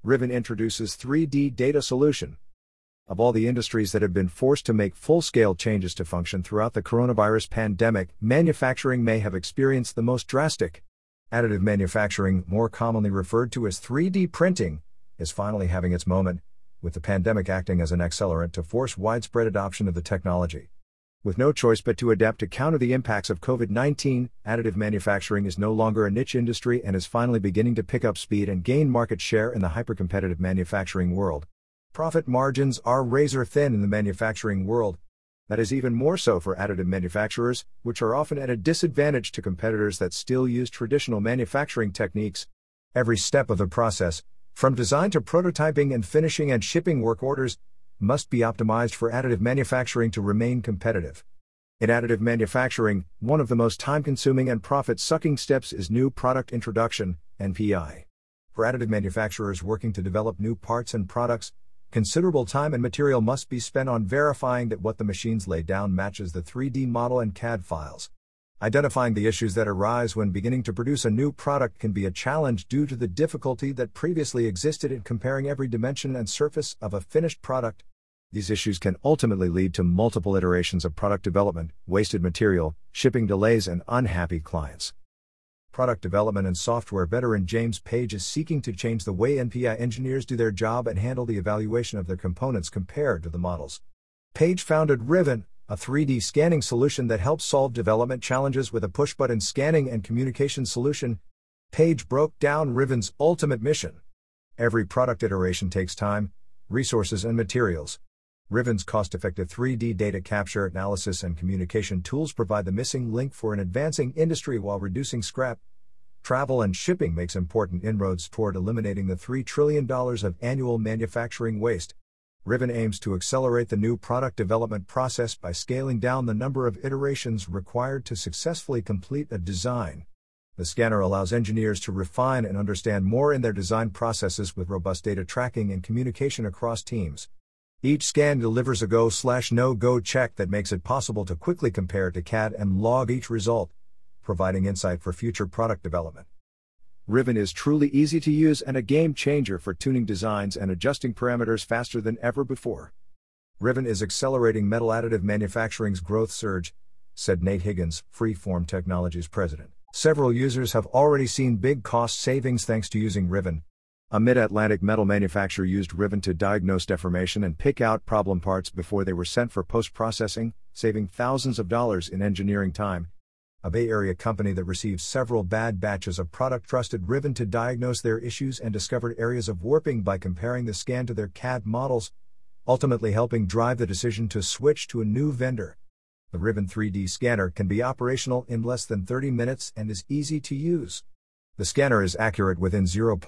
Riven introduces 3D data solution. Of all the industries that have been forced to make full-scale changes to function throughout the coronavirus pandemic, manufacturing may have experienced the most drastic. Additive manufacturing, more commonly referred to as 3D printing, is finally having its moment, with the pandemic acting as an accelerant to force widespread adoption of the technology. With no choice but to adapt to counter the impacts of COVID-19, additive manufacturing is no longer a niche industry and is finally beginning to pick up speed and gain market share in the hyper-competitive manufacturing world. Profit margins are razor thin in the manufacturing world. That is even more so for additive manufacturers, which are often at a disadvantage to competitors that still use traditional manufacturing techniques. Every step of the process, from design to prototyping and finishing and shipping work orders, must be optimized for additive manufacturing to remain competitive. In additive manufacturing, one of the most time-consuming and profit-sucking steps is new product introduction, NPI. For additive manufacturers working to develop new parts and products, considerable time and material must be spent on verifying that what the machines lay down matches the 3D model and CAD files. Identifying the issues that arise when beginning to produce a new product can be a challenge due to the difficulty that previously existed in comparing every dimension and surface of a finished product. These issues can ultimately lead to multiple iterations of product development, wasted material, shipping delays, and unhappy clients. Product development and software veteran James Page is seeking to change the way NPI engineers do their job and handle the evaluation of their components compared to the models. Page founded Riven, a 3D scanning solution that helps solve development challenges with a push-button scanning and communication solution. Page broke down Riven's ultimate mission. Every product iteration takes time, resources, and materials. Riven's cost-effective 3D data capture, analysis, and communication tools provide the missing link for an advancing industry while reducing scrap, travel, and shipping makes important inroads toward eliminating the $3 trillion of annual manufacturing waste. Riven aims to accelerate the new product development process by scaling down the number of iterations required to successfully complete a design. The scanner allows engineers to refine and understand more in their design processes with robust data tracking and communication across teams. Each scan delivers a go/no-go check that makes it possible to quickly compare to CAD and log each result, providing insight for future product development. Riven is truly easy to use and a game changer for tuning designs and adjusting parameters faster than ever before. Riven is accelerating metal additive manufacturing's growth surge, said Nate Higgins, Freeform Technologies president. Several users have already seen big cost savings thanks to using Riven. A mid-Atlantic metal manufacturer used Riven to diagnose deformation and pick out problem parts before they were sent for post-processing, saving thousands of dollars in engineering time. A Bay Area company that received several bad batches of product trusted Riven to diagnose their issues and discovered areas of warping by comparing the scan to their CAD models, ultimately helping drive the decision to switch to a new vendor. The Riven 3D scanner can be operational in less than 30 minutes and is easy to use. The scanner is accurate within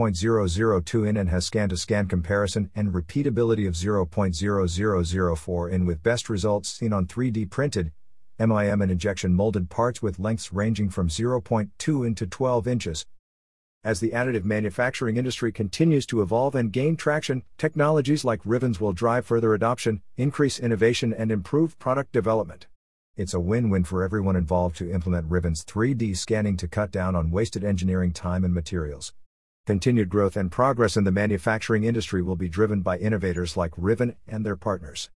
0.002 in and has scan-to-scan comparison and repeatability of 0.0004 in with best results seen on 3D printed, MIM and injection molded parts with lengths ranging from 0.2 in to 12 inches. As the additive manufacturing industry continues to evolve and gain traction, technologies like Riven's will drive further adoption, increase innovation, and improve product development. It's a win-win for everyone involved to implement Riven's 3D scanning to cut down on wasted engineering time and materials. Continued growth and progress in the manufacturing industry will be driven by innovators like Riven and their partners.